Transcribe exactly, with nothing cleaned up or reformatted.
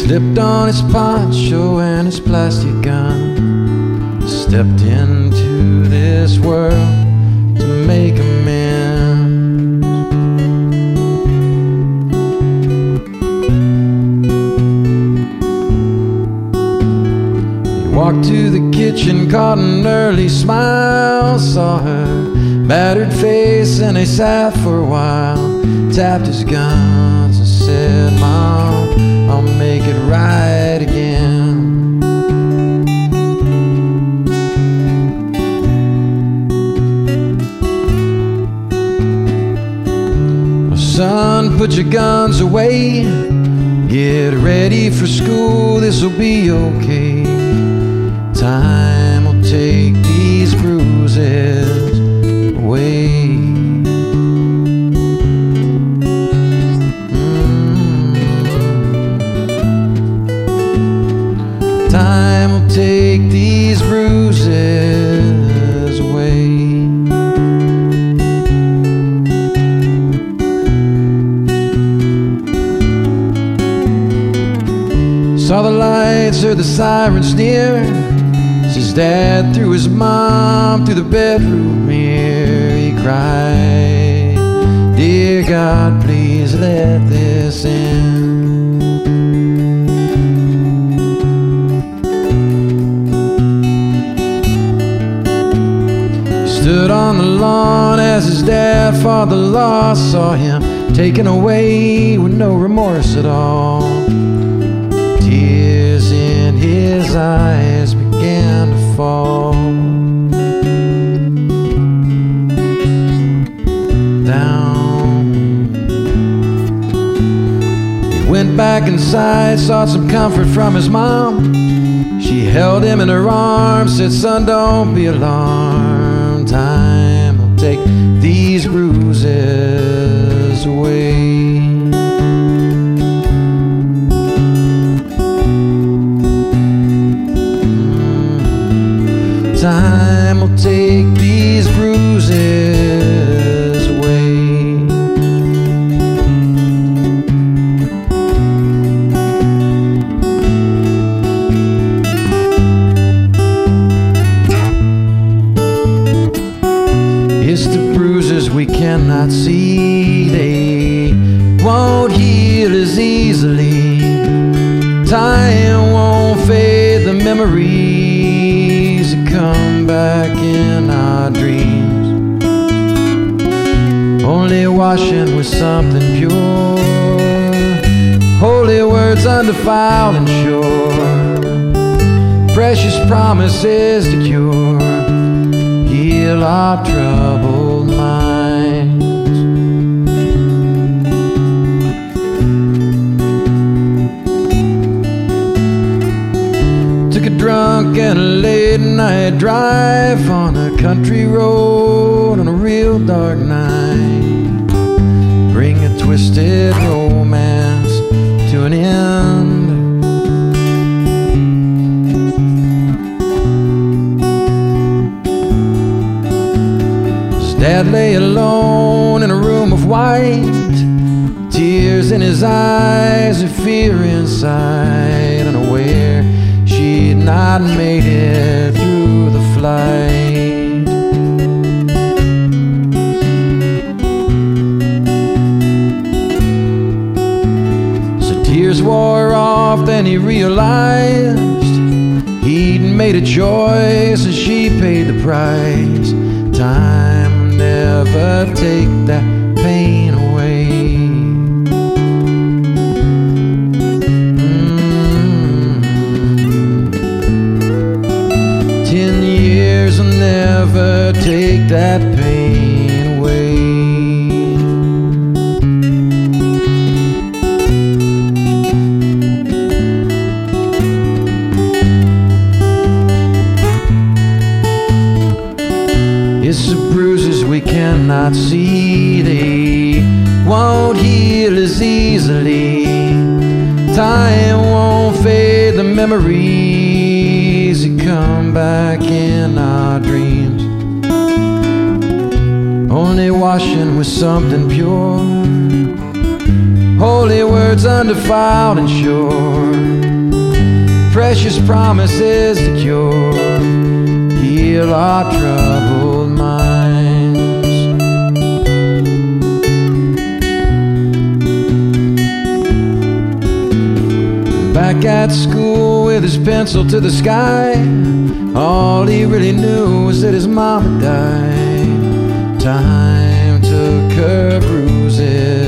slipped on his poncho and his plastic gun, stepped into this world to make amends. He walked to the kitchen, caught an early smile, saw her battered face, and they sat for a while, tapped his guns and said, "Mom, I'll make it right again." Well, son, put your guns away, get ready for school, this'll be okay. Time will take these bruises away. Time will take these bruises away. Saw the lights, heard the sirens near. His dad threw his mom through the bedroom mirror. He cried, "Dear God, please let this end." Stood on the lawn as his dad fought the loss, saw him taken away with no remorse at all. Tears in his eyes began to fall down. He went back inside, sought some comfort from his mom. She held him in her arms, said, "Son, don't be alarmed. Time will take these bruises away." Time will take these bruises away. It's the bruises we cannot see, they won't heal as easily. Time won't fade the memories that come back in our dreams. Only washing with something pure, holy words undefiled and sure, precious promises to cure, heal our troubled minds. Took a drunk and a late night drive on a country road on a real dark night. Bring a twisted romance to an end. Dad lay alone in a room of white, tears in his eyes and fear inside, unaware she'd not made it through the flight. So tears wore off, then he realized he'd made a choice and she paid the price. Time never take that pain away. Mm. Ten years will never take that pain away. It's the bruises we cannot see, they won't heal as easily. Time won't fade the memories that come back in our dreams. Only washing with something pure, holy words undefiled and sure, precious promises to cure, heal our troubled minds. Back at school with his pencil to the sky, all he really knew was that his mama died. Time took her bruises